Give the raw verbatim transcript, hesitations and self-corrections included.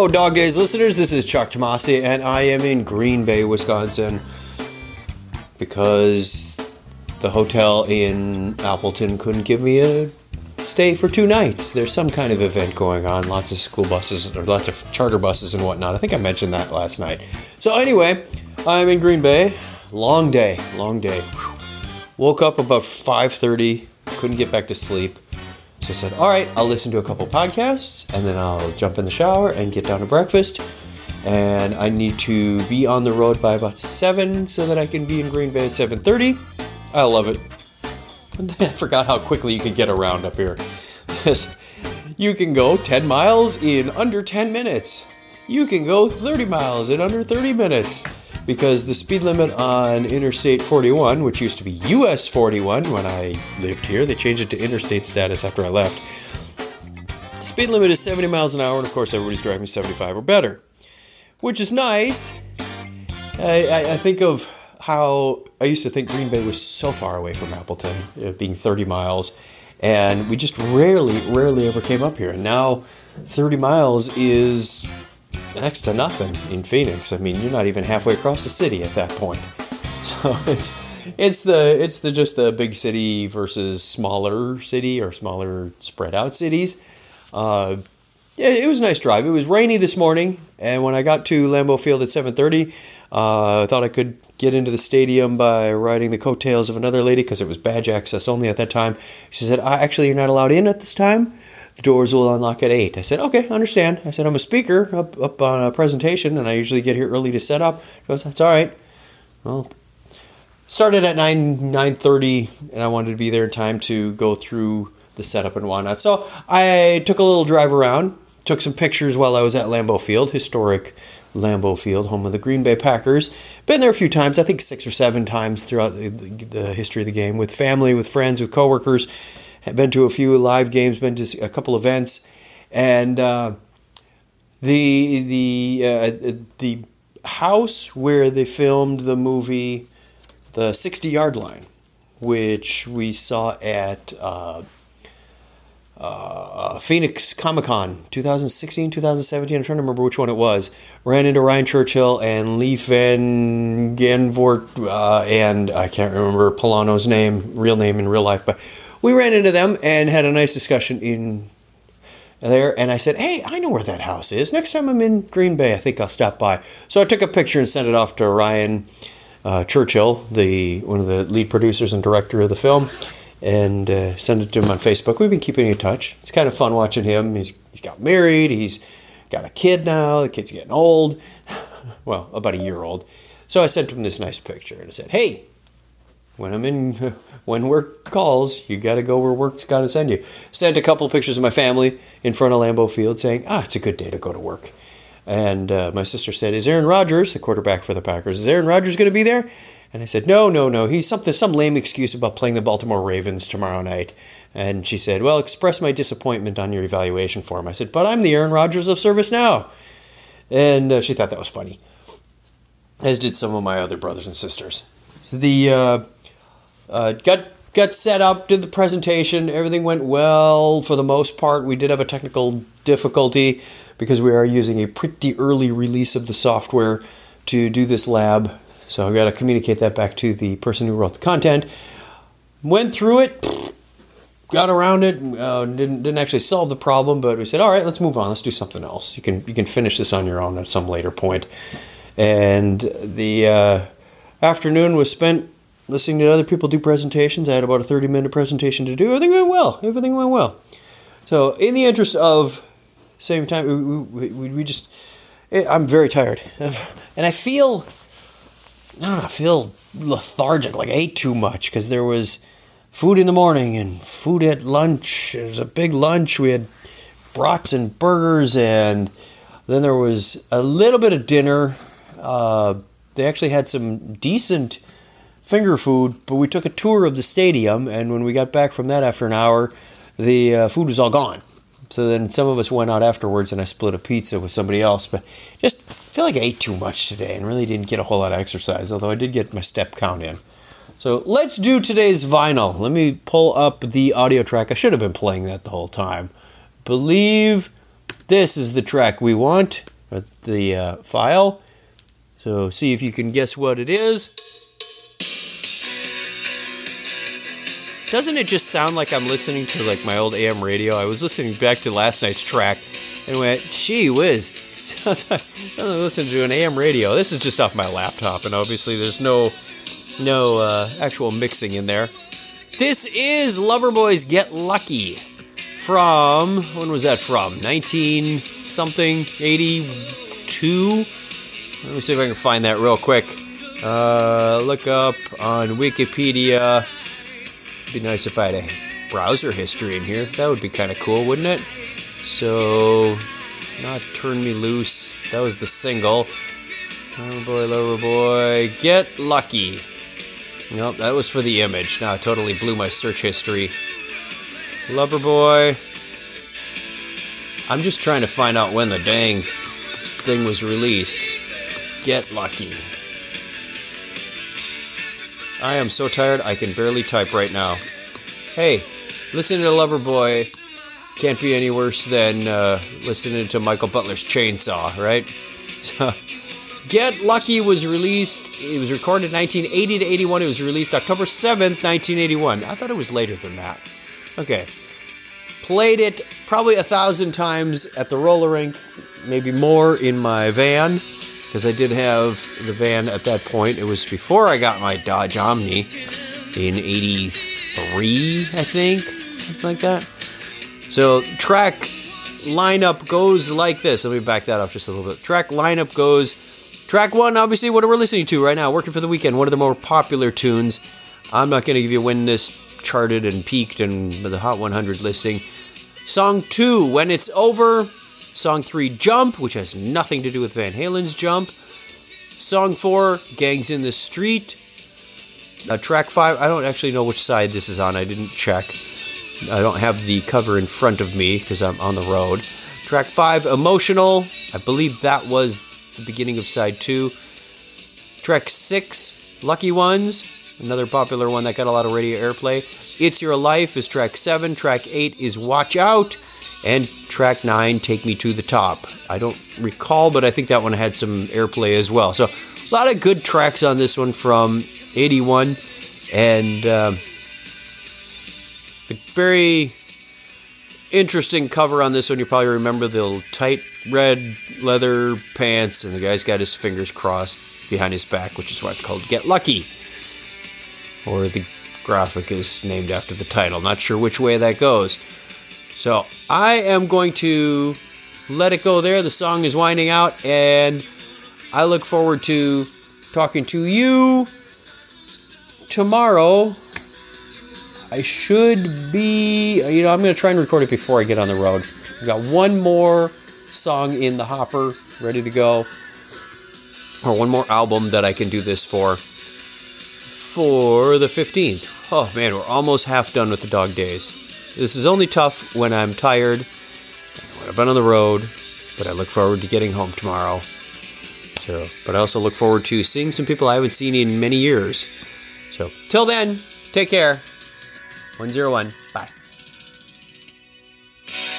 Hello, Dog Days listeners. This is Chuck Tomasi, and I am in Green Bay, Wisconsin, because the hotel in Appleton couldn't give me a stay for two nights. There's some kind of event going on, lots of school buses, or lots of charter buses and whatnot. I think I mentioned that last night. So anyway, I'm in Green Bay. Long day, long day. Woke up about five thirty, couldn't get back to sleep. So I said, all right, I'll listen to a couple podcasts, and then I'll jump in the shower and get down to breakfast. And I need to be on the road by about seven so that I can be in Green Bay at seven thirty. I love it. I forgot how quickly you can get around up here. You can go ten miles in under ten minutes. You can go thirty miles in under thirty minutes. Because the speed limit on Interstate forty-one, which used to be U S forty-one when I lived here, they changed it to interstate status after I left. The speed limit is seventy miles an hour, and of course everybody's driving seventy-five or better. Which is nice. I, I, I think of how I used to think Green Bay was so far away from Appleton, it being thirty miles, and we just rarely, rarely ever came up here. And now thirty miles is next to nothing in Phoenix. I mean, you're not even halfway across the city at that point. So it's it's the it's the just the big city versus smaller city or smaller spread out cities. Uh, yeah, it was a nice drive. It was rainy this morning, and when I got to Lambeau Field at seven thirty, uh, I thought I could get into the stadium by riding the coattails of another lady because it was badge access only at that time. She said, "Actually, you're not allowed in at this time. The doors will unlock at eight. I said, okay, understand. I said, I'm a speaker up, up on a presentation, and I usually get here early to set up. She goes, that's all right. Well, started at nine, nine thirty, and I wanted to be there in time to go through the setup and whatnot. So I took a little drive around, took some pictures while I was at Lambeau Field, historic Lambeau Field, home of the Green Bay Packers. Been there a few times, I think six or seven times throughout the, the history of the game, with family, with friends, with coworkers. I've been to a few live games, been to a couple events, and uh, the the uh, the house where they filmed the movie, The sixty-Yard Line, which we saw at uh, uh, Phoenix Comic-Con twenty sixteen, twenty seventeen, I'm trying to remember which one it was. Ran into Ryan Churchill and Leif Van Ganvoort, uh, and I can't remember Polano's name, real name in real life, but we ran into them and had a nice discussion in there, and I said, hey, I know where that house is. Next time I'm in Green Bay, I think I'll stop by. So I took a picture and sent it off to Ryan uh, Churchill, the one of the lead producers and director of the film, and uh, sent it to him on Facebook. We've been keeping in touch. It's kind of fun watching him. He's, he's got married. He's got a kid now. The kid's getting old. Well, about a year old. So I sent him this nice picture, and I said, hey, When I'm in, when work calls, you got to go where work's got to send you. Sent a couple of pictures of my family in front of Lambeau Field saying, ah, it's a good day to go to work. And uh, my sister said, is Aaron Rodgers, the quarterback for the Packers, is Aaron Rodgers going to be there? And I said, no, no, no. He's something, some lame excuse about playing the Baltimore Ravens tomorrow night. And she said, well, express my disappointment on your evaluation form. I said, but I'm the Aaron Rodgers of Service Now. And uh, she thought that was funny, as did some of my other brothers and sisters. The... Uh, Uh, got got set up, did the presentation, everything went well for the most part. We did have a technical difficulty because we are using a pretty early release of the software to do this lab. So I've got to communicate that back to the person who wrote the content. Went through it, got around it, uh, didn't didn't actually solve the problem, but we said, all right, let's move on, let's do something else. You can you can finish this on your own at some later point. And the uh, afternoon was spent listening to other people do presentations. I had about a thirty-minute presentation to do. Everything went well. Everything went well. So, in the interest of saving time, we, we, we just... I'm very tired. And I feel... I don't know, I feel lethargic, like I ate too much, because there was food in the morning and food at lunch. It was a big lunch. We had brats and burgers, and then there was a little bit of dinner. Uh, they actually had some decent finger food, but we took a tour of the stadium, and when we got back from that after an hour, the uh, food was all gone. So then some of us went out afterwards, and I split a pizza with somebody else, but just feel like I ate too much today and really didn't get a whole lot of exercise, although I did get my step count in. So let's do today's vinyl. Let me pull up the audio track. I should have been playing that the whole time. Believe this is the track we want. at the uh, file. So see if you can guess what it is. Doesn't it just sound like I'm listening to like my old A M radio? I was listening back to last night's track and went, gee whiz, sounds like I'm listening to an A M radio. This is just off my laptop, and obviously there's no no uh, actual mixing in there. This is Loverboy's Get Lucky from, when was that from? nineteen something, eighty-two? Let me see if I can find that real quick. Uh, look up on Wikipedia. It'd be nice if I had a browser history in here. That would be kind of cool, wouldn't it? So, not Turn Me Loose. That was the single. Loverboy, Loverboy, Get Lucky. Nope, that was for the image. Now I totally blew my search history. Loverboy. I'm just trying to find out when the dang thing was released. Get Lucky. I am so tired I can barely type right now. Hey, listening to Loverboy can't be any worse than uh, listening to Michael Butler's Chainsaw, right? So, Get Lucky was released, it was recorded nineteen eighty to eighty-one, it was released October seventh, nineteen eighty-one. I thought it was later than that. Okay. Played it probably a thousand times at the roller rink, maybe more in my van, because I did have the van at that point. It was before I got my Dodge Omni in eighty-three, I think, something like that. So track lineup goes like this. Let me back that up just a little bit. Track lineup goes, track one, obviously what we're listening to right now, Working for the Weekend, one of the more popular tunes. I'm not going to give you when this charted and peaked and the Hot one hundred listing. Song two, When It's Over. Song three, Jump, which has nothing to do with Van Halen's Jump. Song four, Gangs in the Street. Uh, track five, I don't actually know which side this is on. I didn't check. I don't have the cover in front of me because I'm on the road. Track five, Emotional. I believe that was the beginning of side two. Track six, Lucky Ones. Another popular one that got a lot of radio airplay. It's Your Life is track seven. Track eight is Watch Out. And track nine, Take Me to the Top. I don't recall, but I think that one had some airplay as well. So a lot of good tracks on this one from eighty-one. And um, a very interesting cover on this one. You probably remember the tight red leather pants, and the guy's got his fingers crossed behind his back, which is why it's called Get Lucky. Or the graphic is named after the title. Not sure which way that goes. So I am going to let it go there. The song is winding out, and I look forward to talking to you tomorrow. I should be, you know, I'm going to try and record it before I get on the road. I've got one more song in the hopper ready to go, or one more album that I can do this for, for the fifteenth. Oh man, we're almost half done with the dog days. This is only tough when I'm tired, when I've been on the road, but I look forward to getting home tomorrow. So, but I also look forward to seeing some people I haven't seen in many years. So, till then, take care. one oh one, bye.